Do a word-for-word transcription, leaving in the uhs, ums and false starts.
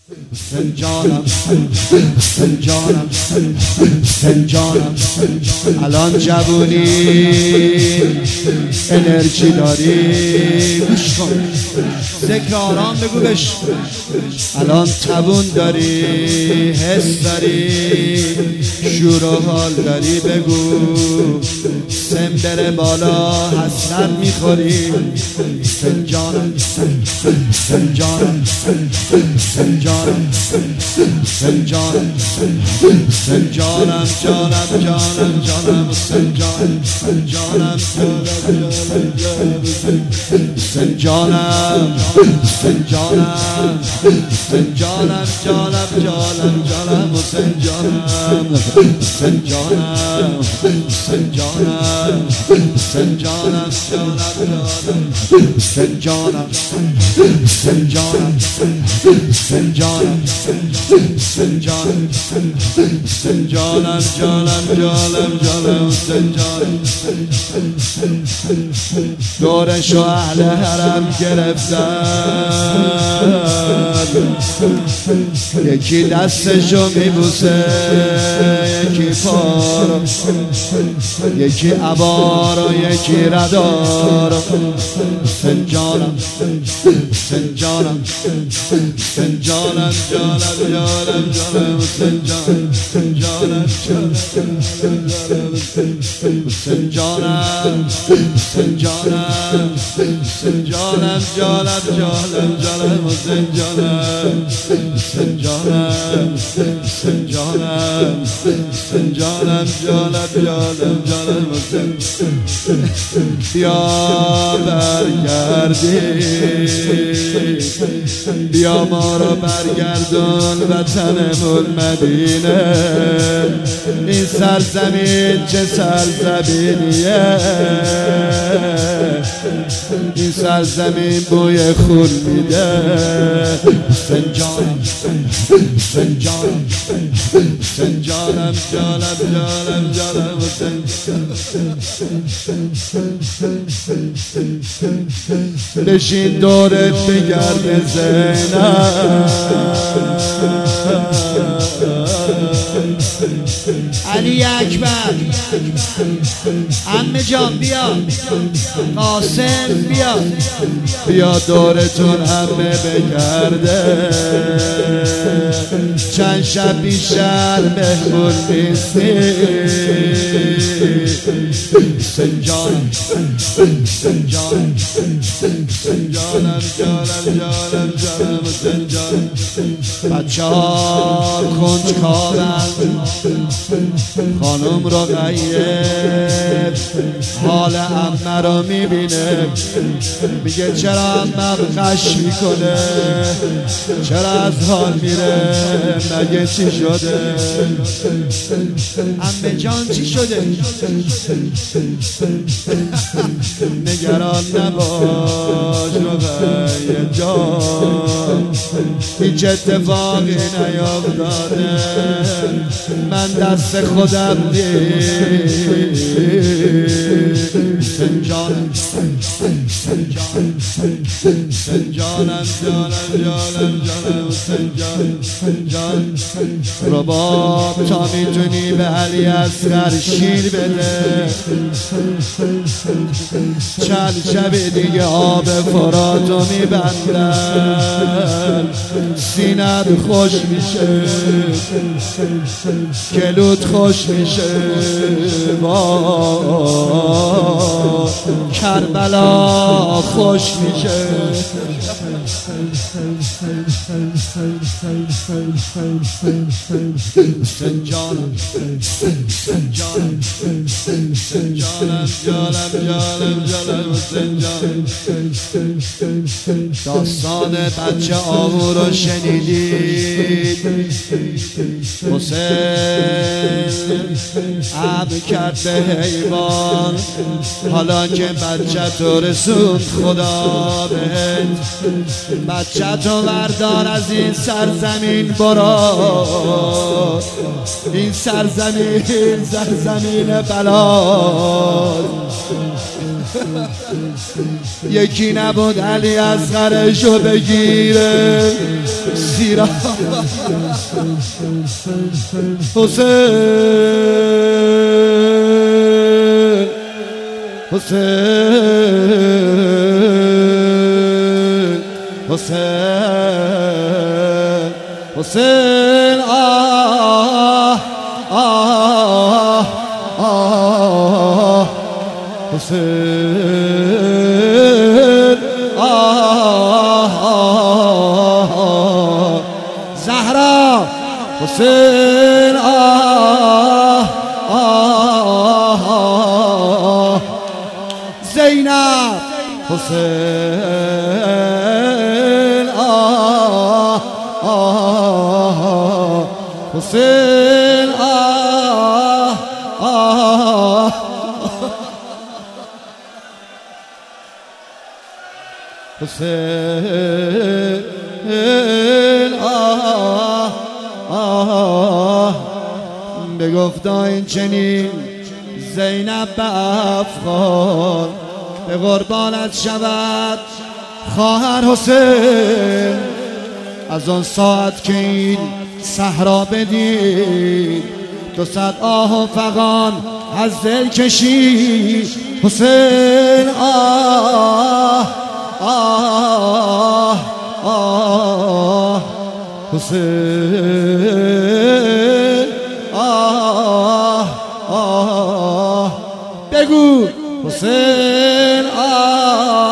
سنجانم سنجانم سنجانم الان جوونی انرژی داری، گوش کن ذکر آرام بگو بش. الان توون داری، حس داری، شور و حال داری، بگو سن بره بالا حسرت میخوری. سنجانم سنجانم سنجانم سنجانم سنجانم جانم جانم جانم سنجانم سنجانم سنجانم سنجانم سنجانم جانم جانم جانم سنجانم سنجانم سنجانم سنجانم جانم سنجانم سنجانم سنجانم سنجانم سنجانم جانم جانم جانم سنجانم. دورشو اهل حرم گرفتن، یکی دستشو میبوسه، یکی پارو، یکی عبارو، یکی ردارو. سنجانم سنجانم سنجانم جانم جانم جانم سنجانم سنجانم سنجانم سنجانم سنجانم جانم جانم جانم سنجانم سنجانم سنجانم سنجانم جانم جانم جانم بیا برگردی، بیا ما رو برگردون وطنمون مدینه. این سرزمین چه سرزمینیه، این سرزمین بوی خون میده. سنجانم سنجانم سنجانم جانم جانم جانم بشین دورت بگرد زینب. علی اکبر عمه جان بیا، قاسم بیا، بیا دورتون همه بگرده. چند شب بیشتر مهمون نیستی. سنجانم سنجانم سنجانم جانم جانم جانم سنجانم. بچه ها کنجکاوم، خانم رو غیب حال عمه رو میبینه، میگه چرا عمم قش میکنه، چرا از حال میره، مگه چی شده؟ عمه جان چی شده؟ نگران نباش رقیه جان، هیچ اتفاقی نیفتاده، من دست خودم نیست. سنجانم سنجانم سنجانم جانم جانم جانم سنجانم سنجانم. رباب تا میتونی به علی اصغر شیر بده، چند شب دیگه آب فراتو میبندن، سینت خوش میشه، گلوت خوش میشه. کربلا خوش میشه. سنجانم سنجانم سنجانم جانم جانم جانم سنجانم. داستان بچه آهو رو شنیدید؟ حسین عب کرد به حیوان، حالا که بچه تو رسوند خدا بهت، بچه تو بردار از این سرزمین برو، این سرزمین سرزمین بلا. یکی نبود علی اصغرشو بگیره سیرا حسین حسین حسین حسین آه آه آه حسین آه آه زهرا حسین آه آه آه زینب حسین آه آه حسین آه آه حسین آه آه بگفتا این چنین زینب به افغان به قربانت شود خواهر حسین. از آن ساعت که این صحرا بدید دو صد آه و فغان از دل کشید حسین آه آه آه حسین آه آه بگو حسین آه